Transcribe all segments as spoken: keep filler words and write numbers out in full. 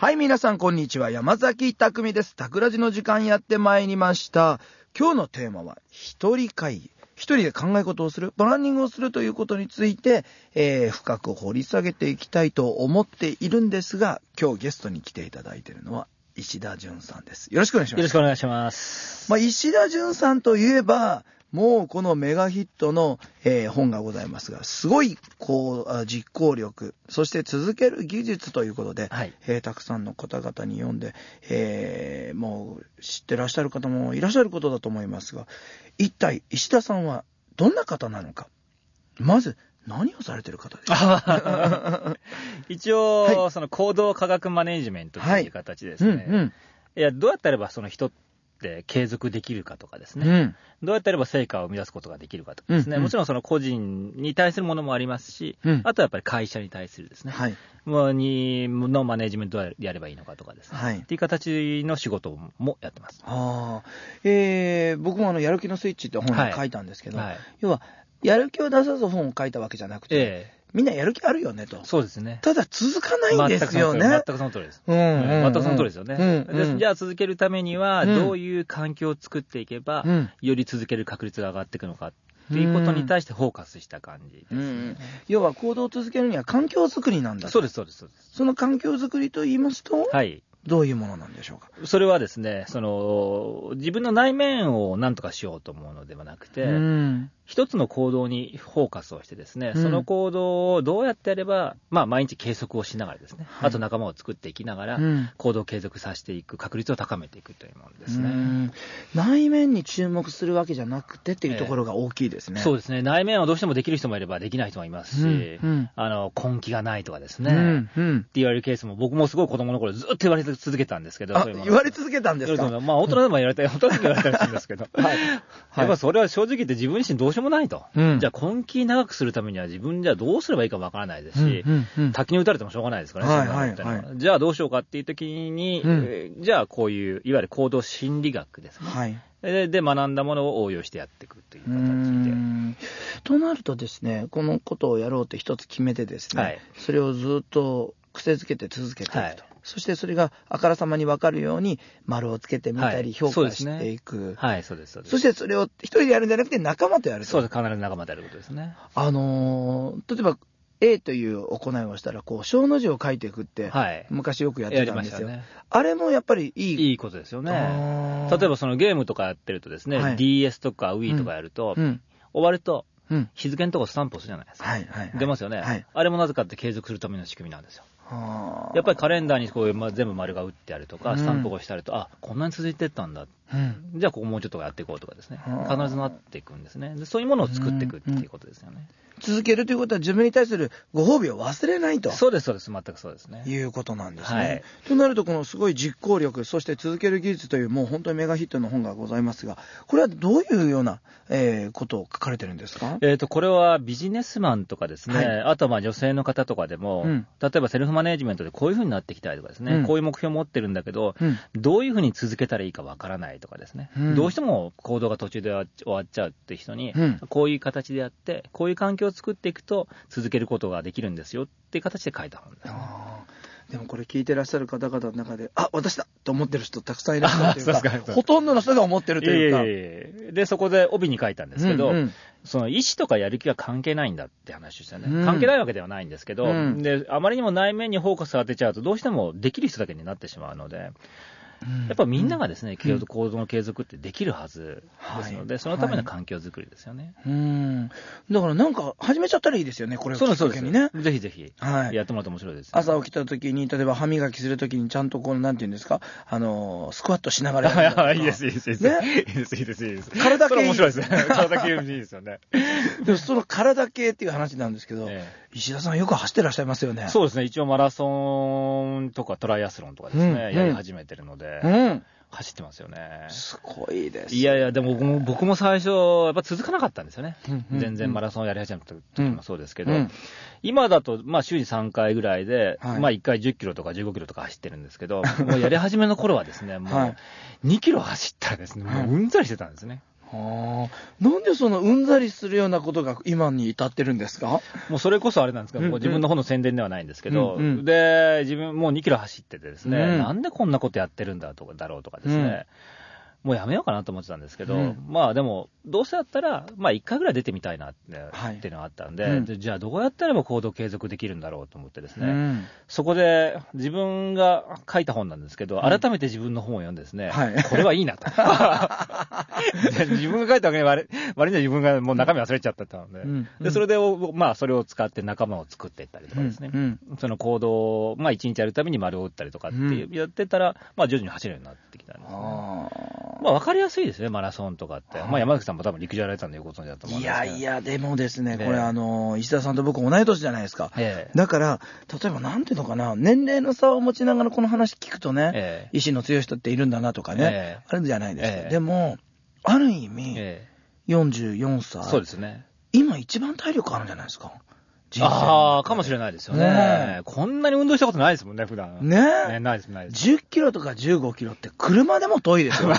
はい、皆さんこんにちは。山崎匠です。タクラジの時間やってまいりました。今日のテーマは一人会議。一人で考え事をする、プランニングをするということについて、えー、深く掘り下げていきたいと思っているんですが、今日ゲストに来ていただいているのは石田純さんです。よろしくお願いします。 よろしくお願いします。 まあ、石田純さんといえば、もうこのメガヒットの、えー、本がございますが、すごいこう実行力、そして続ける技術ということで、 はいえー、たくさんの方々に読んで、えー、もう知ってらっしゃる方もいらっしゃることだと思いますが、一体石田さんはどんな方なのか、まず何をされてる方ですか？ 一応、 はい、 その行動科学マネジメントという形ですね。 はいうんうん、 いやどうやってあればその人って継続できるかとかですね、うん、どうやってあれば成果を生み出すことができるかとかですね、うんうん、もちろんその個人に対するものもありますし、うん、あとはやっぱり会社に対するですね、はい、にのマネジメントをやればいいのかとかですね、はい、っていう形の仕事もやってます。 あ、えー、僕もあのやる気のスイッチって本に書いたんですけど、はいはい、要はやる気を出さず本を書いたわけじゃなくて、えーみんなやる気あるよねと。 そうですね。 ただ続かないんですよね。 全くその通りです。うんうんうん、全くその通りですよね。うんうん、でじゃあ続けるためにはどういう環境を作っていけば、うん、より続ける確率が上がっていくのかっていうことに対してフォーカスした感じです、ねうんうん。 要は行動を続けるには環境づくりなんだ。 そうですそうですそうです。 その環境づくりと言いますと、はい。どういうものなんでしょうか。 それはですね、その自分の内面を何とかしようと思うのではなくて、うん、一つの行動にフォーカスをしてですね、うん、その行動をどうやってやれば、まあ毎日計測をしながらですね、はい、あと仲間を作っていきながら、うん、行動を継続させていく確率を高めていくというものですね。うん、 内面に注目するわけじゃなくてっていうところが大きいですね。 えー、そうですね。内面はどうしてもできる人もいればできない人もいますし、うんうん、あの根気がないとかですね、うんうん、って言われるケースも僕もすごい子供の頃ずっと言われ続けたんですけど、 あ、言われ続けたんですか。 まあ大人でも言われたり、大人でも言われたりするんですけど、はい、やっぱそれは正直言って自分自身どうしようもないと。うん、じゃあ根気長くするためには自分じゃどうすればいいかわからないですし、うんうんうん、滝に打たれてもしょうがないですからね、はいはいはい、じゃあどうしようかっていう時に、うん、えー、じゃあこういういわゆる行動心理学ですね、はい、で, で学んだものを応用してやっていくという形で。うーんとなるとですね、このことをやろうって一つ決めてですね、はい、それをずっと癖づけて続けていくと、はい、そしてそれがあからさまに分かるように丸をつけてみたり評価していく、 はい、そうですね。はい、そうですそうです。 そしてそれを一人でやるんじゃなくて仲間とやると。 そうです、必ず仲間とやることですね。 あのー、例えば A という行いをしたらこう小の字を書いていくって、はい、昔よくやってたんですよ。ね、あれもやっぱりいいいいことですよね。例えばそのゲームとかやってるとですね、はい、ディーエス とか Wii とかやると、うんうん、終わると、うん、日付のところスタンプ押すじゃないですか、はいはいはい、出ますよね、はい、あれもなぜかって継続するための仕組みなんですよ。やっぱりカレンダーにこういう、まあ、全部丸が打ってあるとか、スタンプを押してあると、うん、あ、こんなに続いていったんだ、うん、じゃあここもうちょっとやっていこうとかですね、必ずなっていくんですね。でそういうものを作っていくっていうことですよね。うんうん、 続けるということは自分に対するご褒美を忘れないと。 そうですそうです、全くそうですね。 いうことなんですね。はい、となるとこのすごい実行力、そして続ける技術というもう本当にメガヒットの本がございますが、これはどういうような、えー、ことを書かれてるんですか？ えーと、これはビジネスマンとかですね、はい、あとはまあ女性の方とかでも、うん、例えばセルフマネジメントでこういう風になっていきたいとかですね、うん、こういう目標を持ってるんだけど、うん、どういう風に続けたらいいかわからないとかですね、うん、どうしても行動が途中で終わっちゃうって人に、うん、こういう形でやってこういう環境を作っていくと続けることができるんですよっていう形で書いた本ですね。 あ、でもこれ聞いてらっしゃる方々の中で、あ、私だと思ってる人たくさんいらっしゃるというか、ほとんどの人が思ってるというか。いえいえいえ、 でそこで帯に書いたんですけど、うんうん、その意思とかやる気は関係ないんだって話でしたね、うん、関係ないわけではないんですけど、うん、であまりにも内面にフォーカスが当てちゃうとどうしてもできる人だけになってしまうので、やっぱみんながですね、うん、行動の継続ってできるはずですので、はい、そのための環境づくりですよね。 はい、うん、だからなんか始めちゃったらいいですよね、これをきっかけにね。 ぜひぜひ、はい、やってもらって面白いです、ね。 朝起きた時に例えば歯磨きする時にちゃんとこのなんていうんですか、あのスクワットしながらやるとか。 いいですいいですいいです、ね、いいですいいですいいです。 体系いい。 面白いですね。体系いいですよね。 でもその体系っていう話なんですけど、ええ、石田さんよく走ってらっしゃいますよね。 そうですね。一応マラソンとかトライアスロンとかですね、うん、やり始めてるので。うん、走ってますよね。 すごいです、ね。 いやいや、でも僕も僕も最初やっぱ続かなかったんですよね。うんうん、全然マラソンやり始めた時もそうですけど、うん、今だとまあ週にさんかいぐらいで、はい、まあいっかいじゅっキロとかじゅうごキロとか走ってるんですけど、もうやり始めの頃はですね、もうにキロ走ったらですね、もううんざりしてたんですね。 はあ、なんでそのうんざりするようなことが今に至ってるんですか？ もうそれこそあれなんですけど、うんうん、もう自分の方の宣伝ではないんですけど、うんうん、で、自分もうにキロ走っててですね、うん、なんでこんなことやってるんだとかだろうとかですね、うんもうやめようかなと思ってたんですけど、うん、まあでも、どうせだったら、まあいっかいぐらい出てみたいなって、はい、っていうのがあったんで、うん、で、じゃあどうやったらば行動継続できるんだろうと思ってですね、うん、そこで自分が書いた本なんですけど、改めて自分の本を読んでですね、はい、これはいいなと。自分が書いたわけに割には自分がもう中身忘れちゃってたので、うん、で、それで、まあそれを使って仲間を作っていったりとかですね、うんうん、その行動を、まあいちにちやるたびに丸を打ったりとかってやってたら、まあ徐々に走るようになってきたんですね。まあ分かりやすいですね、マラソンとかって。まあ山崎さんも多分陸上やられたんでよくご存知だと思うんですけど。 いやいや、でもですね、これあの、石田さんと僕同い年じゃないですか。ええ、だから、例えばなんていうのかな、年齢の差を持ちながらこの話聞くとね、ええ、意志の強い人っているんだなとかね、ええ、あるんじゃないですか。ええ、でも、ある意味、ええ、よんじゅうよんさい。 そうですね。 今一番体力あるんじゃないですか。 ああ、かもしれないですよね、ね。こんなに運動したことないですもんね、普段。 ねえ。 ねないです、ないです。 じゅっキロとかじゅうごキロって車でも遠いですよ。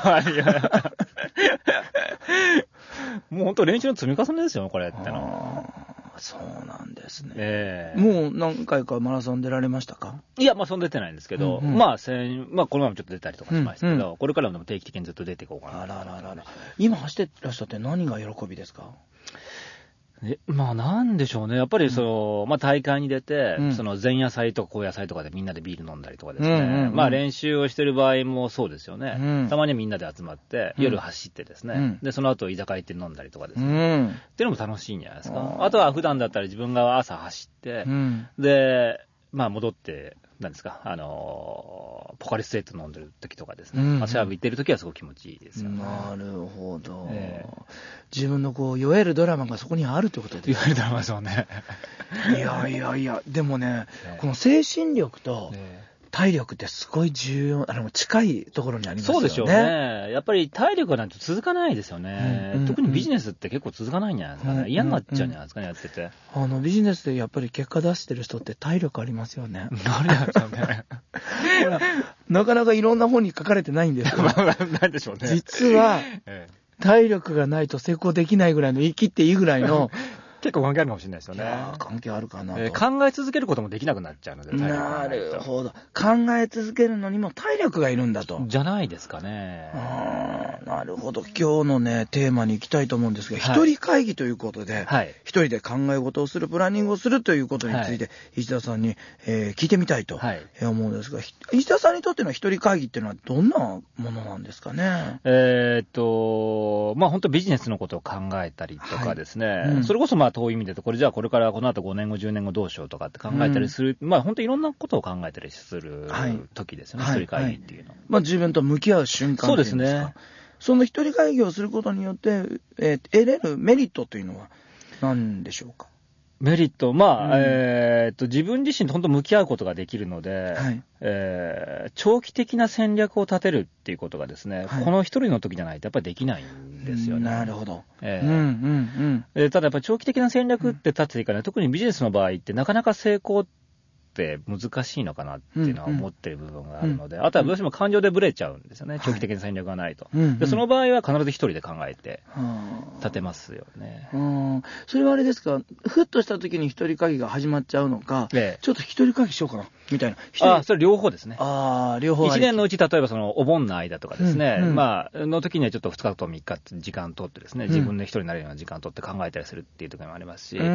もう本当練習の積み重ねですよ、これっての。 そうなんですね。 えー、 もう何回かマラソン出られましたか？ いや、まあそんな出てないんですけど、うんうん、まあ先、まあこの前もちょっと出たりとかしましたけど、うんうん、これからも定期的にずっと出ていこうかな。 あらららら。今走ってらっしゃって何が喜びですか？ えまあなんでしょうね。やっぱりその、うん、まあ大会に出て、うん、その前夜祭とか後夜祭とかでみんなでビール飲んだりとかですね。うんうんうん、まあ練習をしてる場合もそうですよね。うん、たまにみんなで集まって、夜走ってですね。うん、で、その後居酒屋行って飲んだりとかですね。うん、っていうのも楽しいんじゃないですか。あとは普段だったら自分が朝走って、うん、で、まあ戻って、なんですか、あのー、ポカリスエット飲んでる時とかですね、うんうん、足浴びてる時はすごく気持ちいいですよね。 なるほど、えー、自分のこう酔えるドラマがそこにあるってことですね。 酔えるドラマですよね。 いやいやいや、でもね、えー、この精神力と、えー体力ってすごい重要、あの、近いところにありますよね。 そうでしょうね。やっぱり体力がないと続かないですよね。うんうんうん、特にビジネスって結構続かないんじゃないですかね。うんうんうん、嫌になっちゃうんじゃないですかね、やってて。 あの、ビジネスでやっぱり結果出してる人って体力ありますよね。 ありますよね。 なかなかいろんな本に書かれてないんですけど。 なんでしょうね。 実は、ええ、体力がないと成功できないぐらいの、言い切っていいぐらいの、 結構関係あるかもしれないですよね。 いや関係あるかなと、 えー、考え続けることもできなくなっちゃうので、 なるほど。考え続けるのにも体力がいるんだと。 じゃないですかね。 あなるほど。今日のね、テーマに行きたいと思うんですが、はい、一人会議ということで、はい、一人で考え事をする、プランニングをするということについて、はい、石田さんに、えー、聞いてみたいと思うんですが、はい、石田さんにとっての一人会議っていうのはどんなものなんですかね。 えー、っと、まあ本当ビジネスのことを考えたりとかですね、はいうん、それこそまあ遠い意味でと、これじゃあこれからこの後ごねんご、じゅうねんごどうしようとかって考えたりする、うん、まあ本当いろんなことを考えたりする時ですよね、はい、一人会議っていうのは。 まあ自分と向き合う瞬間っていうんですか。そうですね。その一人会議をすることによって、えー、得れるメリットというのは何でしょうか。 メリット、まあ、うん、えー、っと、自分自身と本当向き合うことができるので、はい、えー、長期的な戦略を立てるっていうことがですね、はい、この一人の時じゃないとやっぱりできないんですよね。 なるほど。 えーうんうんうん、ただやっぱり長期的な戦略って立てていかない、うん、特にビジネスの場合ってなかなか成功って難しいのかなっていうのは思ってる部分があるので、うんうん、あとはどうしても感情でブレちゃうんですよね、長期的な戦略がないと、はい、でその場合は必ず一人で考えて立てますよね、 うん、それはあれですか、ふっとした時に一人会議が始まっちゃうのか、ええ、ちょっと一人会議しようかなみたいな。 ああ、それ両方ですね。 ああ、両方あり。 いちねんのうち例えばそのお盆の間とかですね、うんうん、まあの時にはちょっとふつかとみっか時間取ってですね、自分で一人になれるような時間取って考えたりするっていう時もありますし、うん、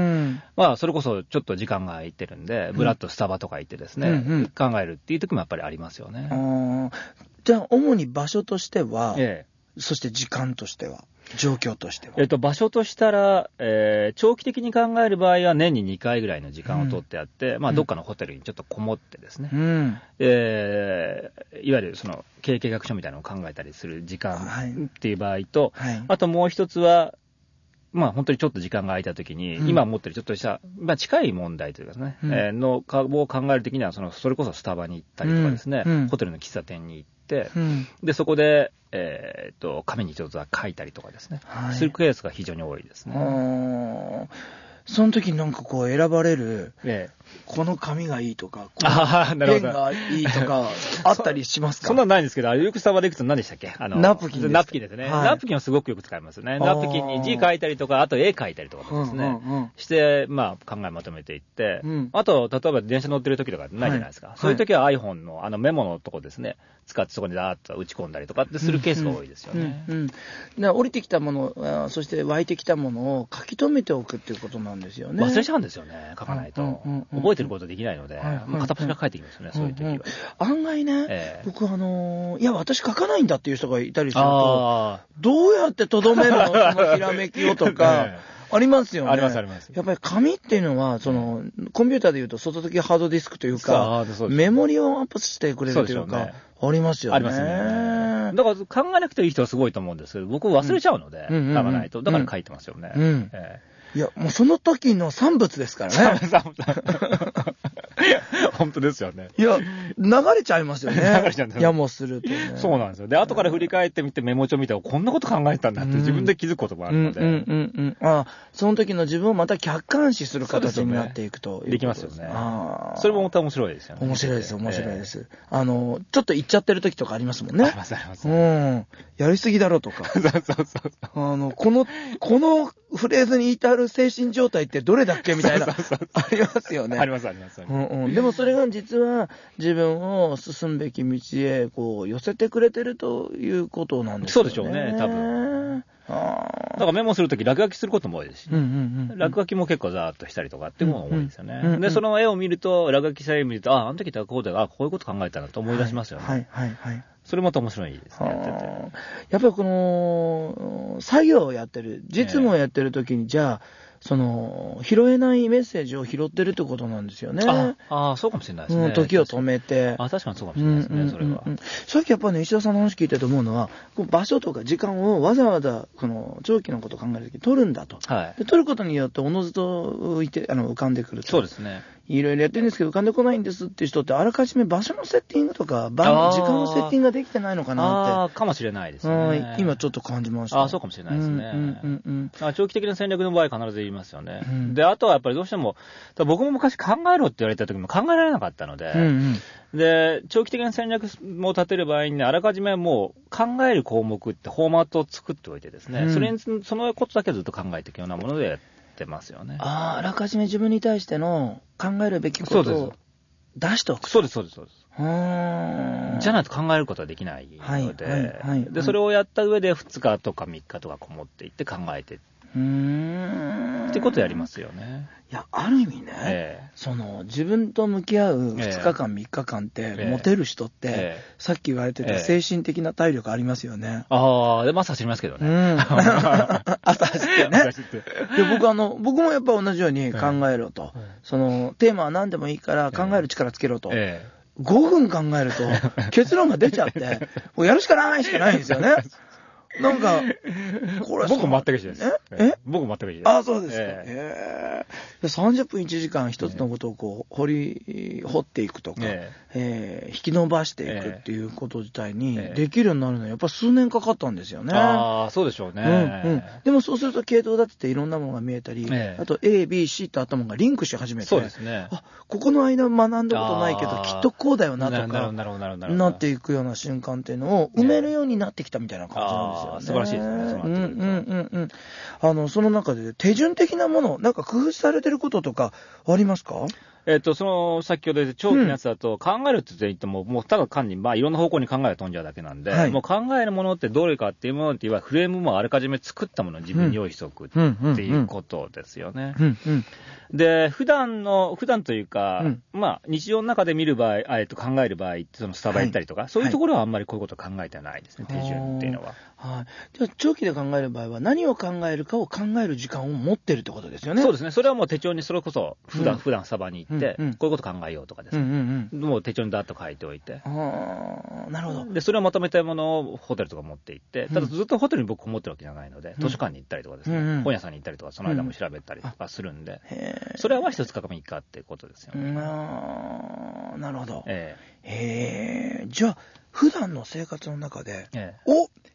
まあそれこそちょっと時間が空いてるんで、ブラッとスタバとか行ってですね、うんうんうん、考えるっていう時もやっぱりありますよね。 あじゃあ主に場所としては、ええ、そして時間としては、状況としては、 えっと、場所としたら、えー、長期的に考える場合は年ににかいぐらいの時間を取ってあって、うん、まあどっかのホテルにちょっとこもってですね、うん、えー、いわゆるその経営計画書みたいなのを考えたりする時間っていう場合と、はいはい、あともう一つはまあ本当にちょっと時間が空いたときに、うん、今持ってるちょっとした、まあ近い問題というかですね、うん、えー、のかを考えるときには、その、それこそスタバに行ったりとかですね、うん、ホテルの喫茶店に行って、うん、で、そこで、えー、っと、紙に一つは書いたりとかですね、はい、するケースが非常に多いですね。 その時になんかこう選ばれる、ええ、この紙がいいとか、このペンがいいとか、あったりしますか？ そんなのないんですけど、あれよくスタバでいくと何でしたっけ？あのナプキンです。 ナプキンですね。はい、ナプキンはすごくよく使いますね。ナプキンに字書いたりとか、あと絵書いたりとかですね。うんうんうん、して、まあ考えまとめていって、うん、あと、例えば電車乗ってる時とかないじゃないですか。はい、そういう時は iPhone のあのメモのとこですね、使ってそこにダーッと打ち込んだりとかってするケースが多いですよね。 うんうんうんうん、で降りてきたもの、そして湧いてきたものを書き留めておくっていうことなんですよね。 忘れちゃうんですよね、書かないと。うんうんうんうん、覚えてることできないので、はいはいはい、片っ端から書いていきますよね、そういう時は。うんうん、 案外ね、えー、僕あのー、いや、私書かないんだっていう人がいたりすると、どうやってとどめるのそのひらめきをとか、えーありますよね。 ありますあります。 やっぱり紙っていうのは、その、コンピューターでいうと外付きハードディスクというか、メモリをアップしてくれるというか、ね、ありますよね。 ありますね。だから考えなくていい人はすごいと思うんですけど、僕忘れちゃうので、うん、書かないと。だから書いてますよね。うんうんえー、いや、もうその時の産物ですからね。 本当ですよね。 いや、流れちゃいますよね。流れちゃうんですよ。いや、もうするとね。 そうなんですよ。で、後から振り返ってみてメモ帳見て、こんなこと考えたんだって自分で気づくこともあるので。うんうんうんうん。ああ、その時の自分をまた客観視する形になっていくと。 できますよね。ああ。それもまた面白いですよね。 面白いです、面白いです。えー、あの、ちょっと言っちゃってる時とかありますもんね。 ありますあります。 うん。やりすぎだろとか。 そうそうそう。 あの、この、このフレーズに至る精神状態ってどれだっけみたいな。そうそうそうありますよね。 ありますあります。 うんうん。でもそれが実は自分を進むべき道へこう寄せてくれてるということなんですよね。 そうでしょうね、多分。あだからメモするとき落書きすることも多いですし、ねうんうんうん、落書きも結構ざーっとしたりとかっていうのが多いですよね、うんうん。で、その絵を見ると、落書きした絵を見ると、ああ、あの時ってこうだ、あこういうこと考えたなと思い出しますよね。はいはいはい、はい。それまた面白いですね、やってて。 やっぱりこの、作業をやってる、実務をやってるときに、じゃあ、その拾えないメッセージを拾ってるってことなんですよね。 ああ、そうかもしれないですね。 うん、時を止めて。 あ確かにそうかもしれないですね、うんうんうんうん、それは。 さっきやっぱりね、石田さんの話聞いてて思うのは、こう場所とか時間をわざわざこの長期のことを考えるときに取るんだと。はい、で取ることによっておのずと浮いてあの浮かんでくると。 そうですね。 いろいろやってるんですけど浮かんでこないんですっていう人ってあらかじめ場所のセッティングとか時間のセッティングができてないのかなって。 ああ、かもしれないですね。 今ちょっと感じました。 ああ、そうかもしれないですね。うんうんうんうん、長期的な戦略の場合必ず言いますよね。うん、で、あとはやっぱりどうしても、僕も昔考えろって言われた時も考えられなかったので、うんうん、で、長期的な戦略を立てる場合に、ね、あらかじめもう考える項目ってフォーマットを作っておいてですね、うん、それに、そのことだけずっと考えていくようなものでやってますよね。 ああ、あらかじめ自分に対しての考えるべきことを出しておく。 そうです、そうです、そうです。じゃないと考えることはできないので、はいはいはい、でそれをやった上でふつかとかみっかとかこもっていって考えてうーんってことをやりますよね。 いや、ある意味ね、ええ、その自分と向き合うふつかかん、ええ、みっかかんって、ええ、モテる人って、ええ、さっき言われてた精神的な体力ありますよね。 ああ、でも朝走りますけどね。うん、 朝走ってね。走ってで僕あの僕もやっぱ同じように考えろと、ええ、そのテーマは何でもいいから考える力つけろと。ええごふん考えると結論が出ちゃってもうやるしかないしかないんですよね。なんかこれ僕全く一緒です。ええ僕全く一緒です。 あそうですか。えー、さんじゅっぷんいちじかん一つのことをこう掘り掘っていくとか、えーえー、引き伸ばしていくっていうこと自体にできるようになるのはやっぱ数年かかったんですよね。 ああそうでしょうね、うんうん、 でもそうすると系統だっていろんなものが見えたり、えー、あと エービーシー と頭がリンクし始めてそうですね。 あここの間学んだことないけどきっとこうだよなとかなっていくような瞬間っていうのを埋めるようになってきたみたいな感じなんですよね。 素晴らしいですね。うんうんうんうん。あのその中で手順的なものなんか工夫されてることとかありますか？ えっと、その、先ほど言った長期のやつだと、考えるって言っても、もうただ単に、まあ、いろんな方向に考えが飛んじゃうだけなんで、はい、もう考えるものってどれかっていうものって、いわゆるフレームもあらかじめ作ったものを自分に用意しておくっていうことですよね。で、普段の、普段というか、うん、まあ、日常の中で見る場合、えっと、考える場合、そのスタバ行ったりとか、はい、そういうところはあんまりこういうこと考えてないですね、はい、手順っていうのは。 はい。じゃあ、長期で考える場合は、何を考えるかを考える時間を持ってるってことですよね。 そうですね。それはもう手帳にそれこそ、普段、うん、普段スタバに行って、うんうん、こういうこと考えようとかですね。うんうんうん、もう手帳にダーッと書いておいて。 ああ、なるほど。 で、それをまとめたいものをホテルとか持って行って、ただずっとホテルに僕こもってるわけじゃないので、うん、図書館に行ったりとかですね、うんうん、本屋さんに行ったりとか、その間も調べたりとかするんで、うん、それは一つかみっかってことですよね。 ああ、なるほど。えー、えー、じゃあ、普段の生活の中で、ええ、お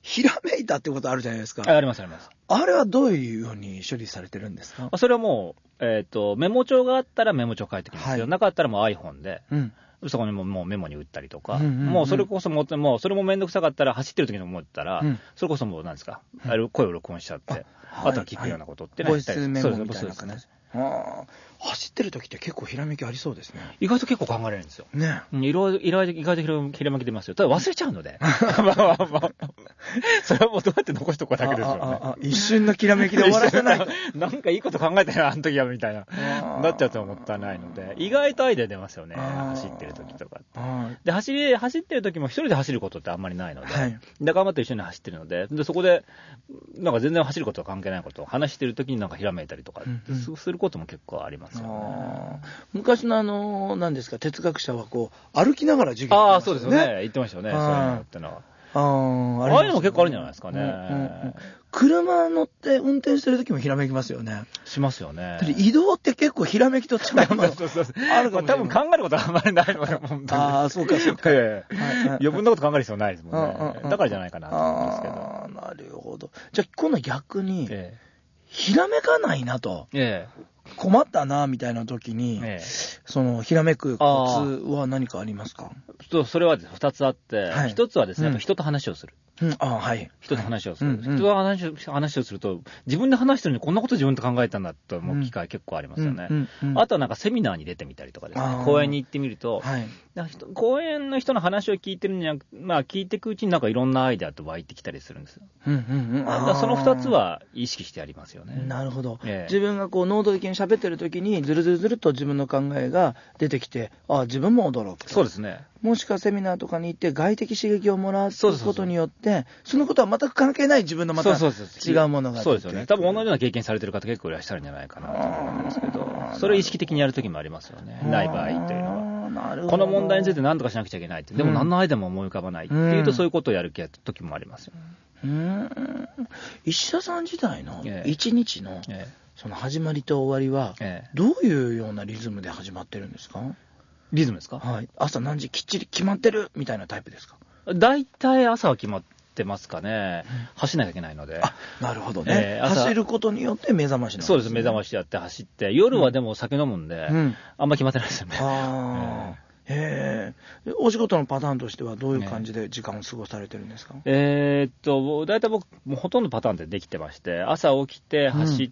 ひらめいたってことあるじゃないですか。 ありますあります。 あれはどういうように処理されてるんですか？ それはもう、えっ、ー、と、メモ帳があったらメモ帳書いてきますけど、はい、なかったらもう iPhone で、うん、そこにももうメモに打ったりとか、うんうんうん、もうそれこそも、もうそれもめんどくさかったら、走ってる時に思ったら、うん、それこそもうなんですか、うん、あれ声を録音しちゃって、あ, あとは聞くようなことってね、 ボイスメモみたいな感じです。あ走ってる時って結構ひらめきありそうですね。 意外と結構考えられるんですよ。 ね。 いろいろ、意外と、意外とひらめき出ますよ。ただ忘れちゃうので。まあまあまあ。それはもうどうやって残しとくだけですよね。あああ一瞬のきらめきで終わらせない。 なんかいいこと考えたよ、あの時は、みたいな。なっちゃうともったいないので、意外とアイデア出ますよね。走ってる時とか。で、走り、走ってる時も一人で走ることってあんまりないので、はい、仲間と一緒に走ってるので、で、そこで、なんか全然走ることは関係ないことを話してる時になんかひらめいたりとか、うんうん、することも結構ありますよね。 昔のあの、何ですか、哲学者はこう、歩きながら授業、 ね、ああ、そうですよね。言ってましたよね。そういうのってのは。ああ、ああいうのも結構あるんじゃないですかね。うんうんうん、 車乗って運転してる時もひらめきますよね。 しますよね。 移動って結構ひらめきと近いものそうそうそうあるかもしれない。まあ、多分考えることはあんまりないので、本当に。 ああ、そうかそうか。 ええ余分なこと考える必要ないですもんね。だからじゃないかなと思うんですけど。 ああ、なるほど。じゃあ今度逆に、ええ、ひらめかないなと。ええ困ったなみたいな時に、ええ、そのひらめくコツは何かありますか？ それはふたつあって、はい、ひとつはですね、うん、人と話をする。 うん、あはい。 人と話をする。はい、人と話を、話をすると、自分で話してるのにこんなこと自分で考えたんだと思う機会結構ありますよね。うんうんうん、あとはなんかセミナーに出てみたりとかですね、講演に行ってみると、はい、講演の人の話を聞いてるんじゃなく、まあ聞いていくうちになんかいろんなアイデアと湧いてきたりするんですよ。うんうんうん、だそのふたつは意識してありますよね。 なるほど。ええ、自分がこう能動的に喋ってる時にずるずるずると自分の考えが出てきて、ああ自分も驚く。 そうですね。 もしくはセミナーとかに行って外的刺激をもらうことによって、そうそうそうそのことは全く関係ない自分のまた違うものが出てそうですよね。多分同じような経験されてる方結構いらっしゃるんじゃないかなと思うんですけど、それを意識的にやるときもありますよね。ない場合というのは。なるほど。この問題について何とかしなくちゃいけないって。でも何のアイデアも思い浮かばないっていうと、そういうことをやるときもありますよね。 うーん石田さん自体の一日のその始まりと終わりはどういうようなリズムで始まってるんですか？ リズムですか？ はい。朝何時きっちり決まってるみたいなタイプですか？ 大体朝は決まってますかね。うん、走らなきゃいけないので。 あ、なるほどね。えー、走ることによって目覚ましなんですね。 そうです。目覚ましやって走って、夜はでも酒飲むんで、うん、あんま決まってないですよね。 あーへえ。お仕事のパターンとしてはどういう感じで時間を過ごされてるんですか？ えー、っと、大体僕、もうほとんどパターンでできてまして、朝起きて走って、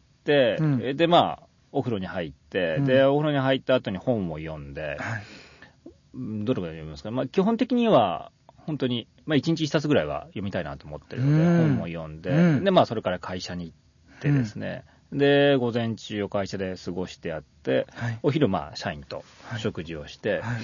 うんうん、で、まあ、お風呂に入って、うん、で、お風呂に入った後に本を読んで、はい、どれぐらい読みますか？まあ、基本的には、本当に、まあ、いちにちいっさつぐらいは読みたいなと思ってるので、本も読んで、うん、で、まあ、それから会社に行ってですね、うん、で、午前中を会社で過ごしてやって、はい、お昼、まあ、社員と食事をして、はいはい、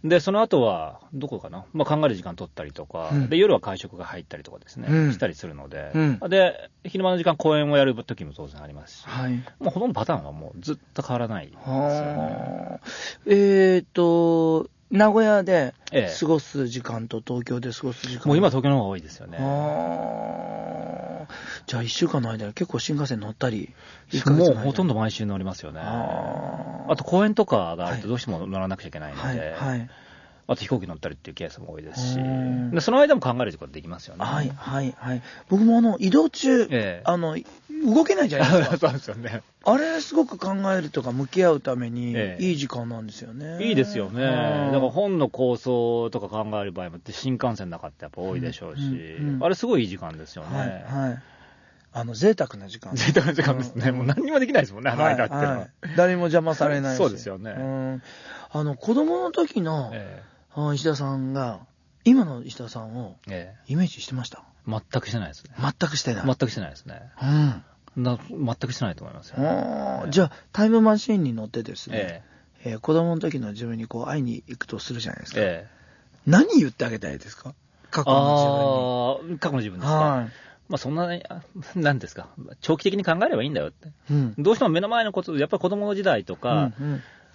で、その後は、どこかな、まあ、考える時間取ったりとか、うん、で、夜は会食が入ったりとかですね、うん、したりするので、うん、で、昼間の時間講演をやる時も当然ありますし、はい、もうほとんどパターンはもうずっと変わらないですよね。 えーっと、名古屋で過ごす時間と東京で過ごす時間、ええ、 もう今東京の方が多いですよね。 あじゃあいっしゅうかんの間に結構新幹線乗ったりもうほとんど毎週乗りますよね。 あ, あと公園とかがあるとどうしても乗らなくちゃいけないので、はいはいはい、あと飛行機乗ったりっていうケースも多いですし、でその間も考えることできますよね。 はいはいはい。僕もあの移動中、ええ、あの動けないじゃないですか。 そうですよね。 あれすごく考えるとか向き合うためにいい時間なんですよね。 ええ、いいですよね。だから本の構想とか考える場合もって新幹線の中ってやっぱ多いでしょうし、うんうんうん、あれすごいいい時間ですよね。 はいはい。あの贅沢な時間。 贅沢な時間ですね。うん、もう何にもできないですもんね、あの間ってのは、はいはい。 誰も邪魔されないし。 そうですよね。 うん、あの子供の時の、ええ、石田さんが今の石田さんをイメージしてました？ ええ、全くしてないですね。 全くしてない。 全くしてないですね。うん。な全くしてないと思いますよ、ね。 じゃあタイムマシーンに乗ってですね、えええー、子供の時の自分にこう会いに行くとするじゃないですか。ええ、何言ってあげたいですか？過去の自分に。あ過去の自分ですか。はい。まあそんな、なんですか、長期的に考えればいいんだよって。うん、どうしても目の前のこと、やっぱり子供の時代とか、うんうん、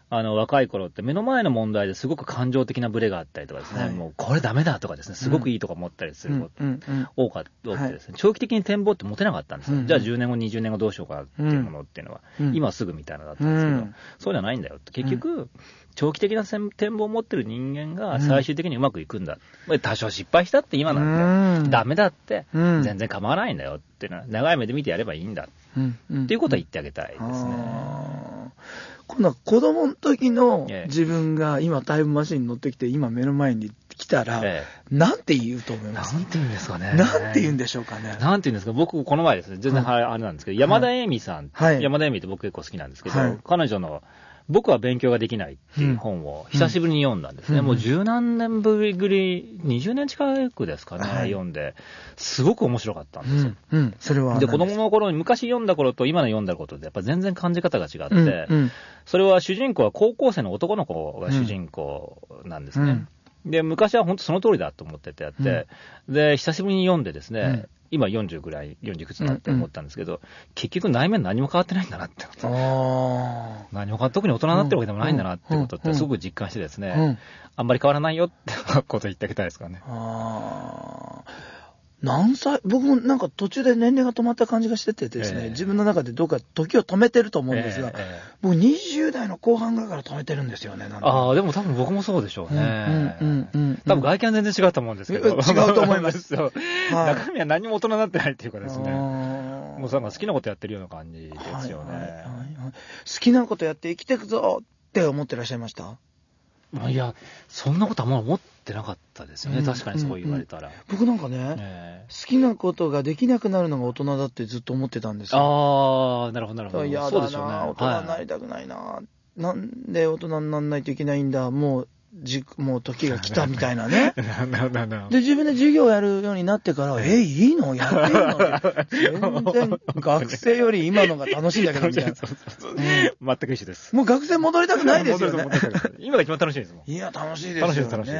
あの若い頃って目の前の問題ですごく感情的なブレがあったりとかですね、はい、もうこれダメだとかですね、すごくいいとか思ったりすること、うん、多かった多くてですね、はい、長期的に展望って持てなかったんですよ、うん、じゃあじゅうねんごにじゅうねんごどうしようかっていうものっていうのは、うん、今すぐみたいなのだったんですけど、うん、そうじゃないんだよって、結局、うん、長期的な展望を持ってる人間が最終的にうまくいくんだ、うん、多少失敗したって今なんて、うん、ダメだって、うん、全然構わないんだよっていうのは長い目で見てやればいいんだ、うんうん、っていうことは言ってあげたいですね。 今度は子供の時の自分が今タイムマシンに乗ってきて今目の前に来たら、ええ、なんて言うと思います？ なんて言うんですかね。 なんて言うんでしょうかね。 なんて言うんですか。僕この前ですね、全然あれなんですけど、はい、山田恵美さん、はい、山田恵美って僕結構好きなんですけど、はい、彼女の僕は勉強ができないっていう本を久しぶりに読んだんですね。うん、もう十何年ぶりぐり、にじゅうねん近くですかね、はい、読んで、すごく面白かったんですよ。 うんうん、それはで、子供の頃に、昔読んだ頃と今の読んだことで、やっぱ全然感じ方が違って、うんうん、それは主人公は高校生の男の子が主人公なんですね。うんうん、で、昔は本当その通りだと思っててやって、うん、で、久しぶりに読んでですね、うん今よんじゅうぐらい、よんじゅういくつになって思ったんですけど、うんうん、結局内面何も変わってないんだなって。あ何も変わって、特に大人になってるわけでもないんだなってことってすごく実感してですね、うんうん、あんまり変わらないよってことを言ってあげたいですかね。 あ何歳僕もなんか途中で年齢が止まった感じがしててですね、えー、自分の中でどうか時を止めてると思うんですが、えーえー、僕にじゅう代の後半ぐらいから止めてるんですよね。なんああでも多分僕もそうでしょうね。うんうんうんうん、多分外見は全然違うと思うんですけど。違うと思います。 はい、中身は何も大人になってないっていうかですね。もうなんか好きなことやってるような感じですよね。はいはいはいはい、 好きなことやって生きていくぞって思ってらっしゃいました？ いや、そんなことはもう思ってなかったですよね、うん、確かにそう言われたら。 うんうん、僕なんかね、えー、好きなことができなくなるのが大人だってずっと思ってたんですよ。 ああ、なるほどなるほど。 いやだな、そうですよね、大人になりたくないな、はい、なんで大人にならないといけないんだ、もうじもう時が来たみたいなね。で自分で授業をやるようになってから、えいいのやっていいの全然学生より今のが楽しいんだけどみたいな。 全く一緒です。 もう学生戻りたくないですよね。 今が一番楽しいですもん。 いや楽しいですよね。楽しいです楽しいです。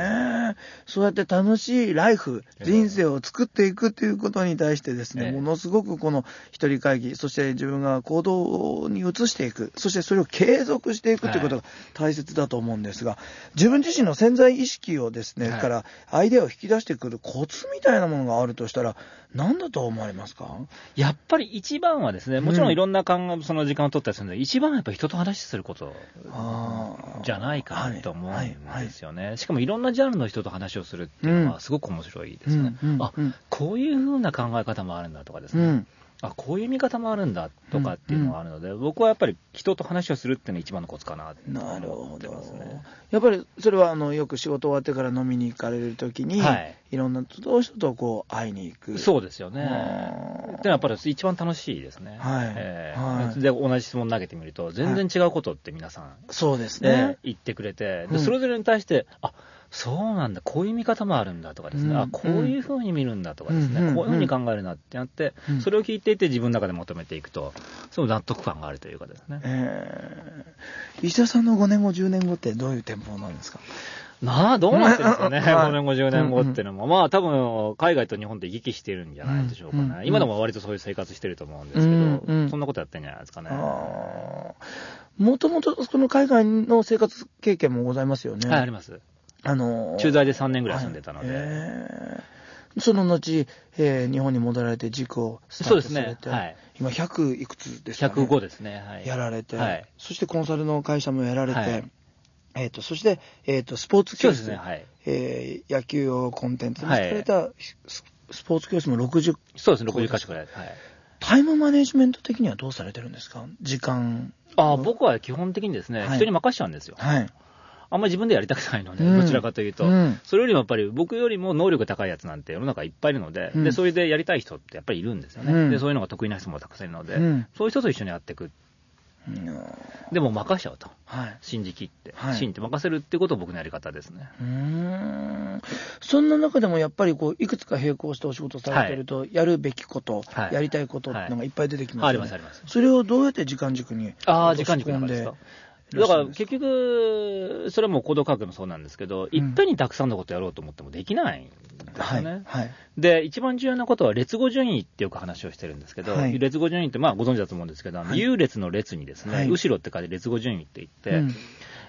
そうやって楽しいライフ、人生を作っていくということに対してですね、ものすごくこの一人会議、そして自分が行動に移していく、そしてそれを継続していくということが大切だと思うんですが、自分自身の潜在意識をですね、はい、からアイデアを引き出してくるコツみたいなものがあるとしたら何だと思われますか？ やっぱり一番はですね、もちろんいろんな考え、その時間を取ったりするので、一番はやっぱり人と話することじゃないかなと思うんですよね、はいはいはい。しかもいろんなジャンルの人と話をするっていうのはすごく面白いですね、うんうんうん、あ、こういう風な考え方もあるんだとかですね、うんあこういう見方もあるんだとかっていうのがあるので、うんうん、僕はやっぱり人と話をするっていうのが一番のコツかなと思ってますね。 やっぱりそれはあのよく仕事終わってから飲みに行かれるときに、はい、いろんな人とこう会いに行く。 そうですよね。っていうのはやっぱり一番楽しいですね。はいえーはい、で同じ質問投げてみると全然違うことって皆さん、はい、 そうですね、 言ってくれて、でそれぞれに対して、うん、あそうなんだ、こういう見方もあるんだとかですね、うん、あこういうふうに見るんだとかですね、うん、こういうふうに考えるなってなって、うん、それを聞いていて自分の中で求めていくと、その納得感があるというかですね。 えー、石田さんのごねんご、じゅうねんごってどういう展望なんですか？ まあどうなってるんですかね、ごねんご、じゅうねんごっていうのも、まあ多分海外と日本で行き来してるんじゃないでしょうかね、うんうん、今でも割とそういう生活してると思うんですけど、うんうん、そんなことやってんじゃないですかね。 もともとその海外の生活経験もございますよね。 はい、あります。あのー、駐在でさんねんぐらい住んでたので、はいえー、その後、えー、日本に戻られて塾をスタートされて、そうですね、はい、今ひゃくいくつですかね、 ひゃくごですね、はい、 やられて、はい、そしてコンサルの会社もやられて、はいえー、とそして、えー、とスポーツ教室、ねはいえー、野球をコンテンツにされた、はい、スポーツ教室もろくじゅっそうですね、ろくじゅっかしょくらい、はい、 タイムマネジメント的にはどうされてるんですか？時間あ僕は基本的にですね、はい、人に任しちゃうんですよ、はいあんまり自分でやりたくないので、うん、どちらかというと、うん、それよりもやっぱり僕よりも能力高いやつなんて世の中いっぱいいるので、うん、でそれでやりたい人ってやっぱりいるんですよね、うん、でそういうのが得意な人もたくさんいるので、うん、そういう人と一緒にやっていく、うん、でも任しちゃうと、はい、信じきって、はい、信じて任せるっていうことが僕のやり方ですね。 うーんそんな中でもやっぱりこういくつか並行してお仕事されてると、はい、やるべきこと、はい、やりたいことっていうのがいっぱい出てきますよね、はい、ありますあります。それをどうやって時間軸にあ時間軸の中ですか？だから結局それはもう行動科学もそうなんですけど、うん、いっぺんにたくさんのことやろうと思ってもできないんですよね、はいはい、で一番重要なことは列語順位ってよく話をしてるんですけど、はい、列語順位ってまあご存知だと思うんですけど、はい、優列の列にですね、はい、後ろって書いて列語順位って言って、うん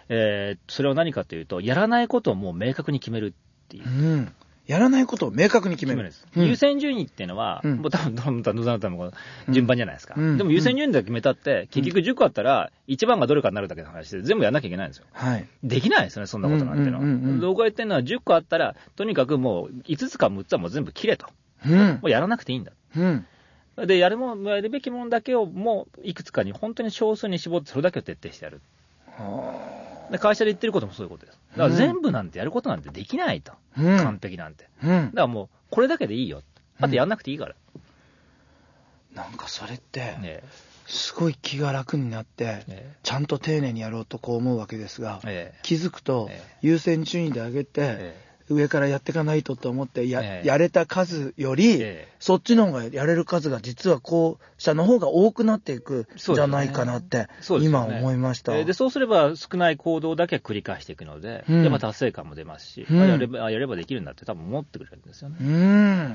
えー、それは何かというと、やらないことをもう明確に決めるっていう。うん、 やらないことを明確に決める。 決めるんです。うん、優先順位っていうのは、うん、もう多分、どんどんどんどんどん順番じゃないですか。うん、でも優先順位だけ決めたって、結局じゅっこあったら、いちばんがどれかになるだけの話で、全部やんなきゃいけないんですよ。はい、できないですよね、そんなことなんてのは。僕が言ってるのは、じゅっこあったら、とにかくもういつつかむっつはもう全部切れと。うん、もうやらなくていいんだ。うんで、やるもやるべきものだけをもういくつかに本当に少数に絞ってそれだけを徹底してやる。で会社で言ってることもそういうことです。だから全部なんてやることなんてできないと。うん、完璧なんて、うん。だからもうこれだけでいいよ。あとやんなくていいから。 うん、なんかそれって、ね、すごい気が楽になって、ね、ちゃんと丁寧にやろうとこう思うわけですが、ね、気づくと、ね、優先順位で上げて、ね上からやっていかないとと思ってや、ええ、やれた数より、ええ、そっちの方がやれる数が実は後者の方が多くなっていくんじゃないかなって、ね、今思いました。 で、そうすれば少ない行動だけ繰り返していくので、うん、やっぱ達成感も出ますし、うん、やれば、やればできるんだって多分思ってくれるんですよね。うん、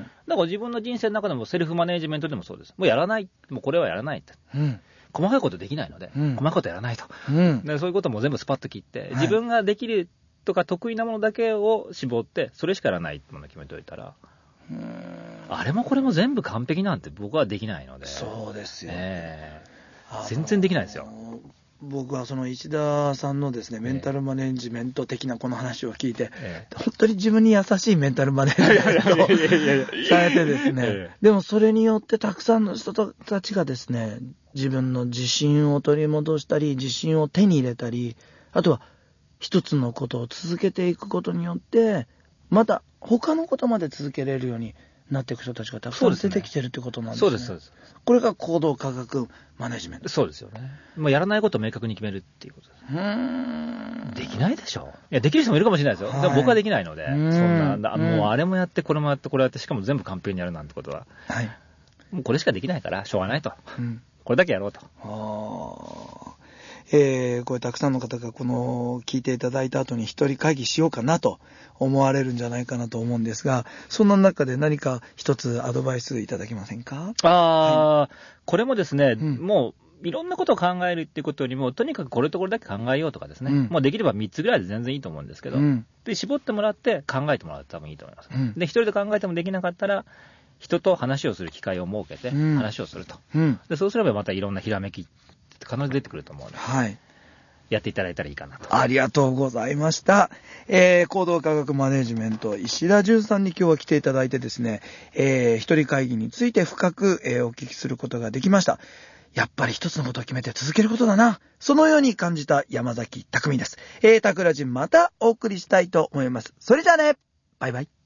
だから自分の人生の中でもセルフマネージメントでもそうです。もうやらない。もうこれはやらないって。うん細かいことできないので、うん、細かいことやらないと、うん、でそういうことも全部スパッと切って、はい、自分ができるとか得意なものだけを絞ってそれしかやらないってものを決めておいたら、うーんあれもこれも全部完璧なんて僕はできないので。 そうですよね、えー、全然できないですよ。 僕はその石田さんのですねメンタルマネジメント的なこの話を聞いて、えー、本当に自分に優しいメンタルマネジメントをされてですね、えー、でもそれによってたくさんの人たちがですね自分の自信を取り戻したり自信を手に入れたりあとは一つのことを続けていくことによってまた他のことまで続けれるようになっていく人たちがたくさん出てきてるってことなんですね。 そうですそうです。 これが行動科学マネジメント。 そうですよね。もうやらないことを明確に決めるっていうことです。うーんできないでしょ。いやできる人もいるかもしれないですよ。はい、でも僕はできないので、そんなもうあれもやってこれもやってこれやってしかも全部完璧にやるなんてことは、はい、もうこれしかできないからしょうがないと。うん、これだけやろうと。ああ。えー、これたくさんの方がこの聞いていただいた後に一人会議しようかなと思われるんじゃないかなと思うんですが、そんな中で何か一つアドバイスいただけませんか？ ああ、はい、これもですね、うん、もういろんなことを考えるっていうことよりもとにかくこれとこれだけ考えようとかですね、うん、もうできればみっつぐらいで全然いいと思うんですけど、うん、で絞ってもらって考えてもらうと多分いいと思います、うん、で一人で考えてもできなかったら人と話をする機会を設けて話をすると、うん、でそうすればまたいろんなひらめき必ず出てくると思うので、はい、やっていただいたらいいかなと。 ありがとうございました。えー、行動科学マネジメント石田純さんに今日は来ていただいてですね、えー、一人会議について深く、えー、お聞きすることができました。やっぱり一つのことを決めて続けることだな。そのように感じた山崎匠です。えー、タクラジまたお送りしたいと思います。それじゃあね、バイバイ。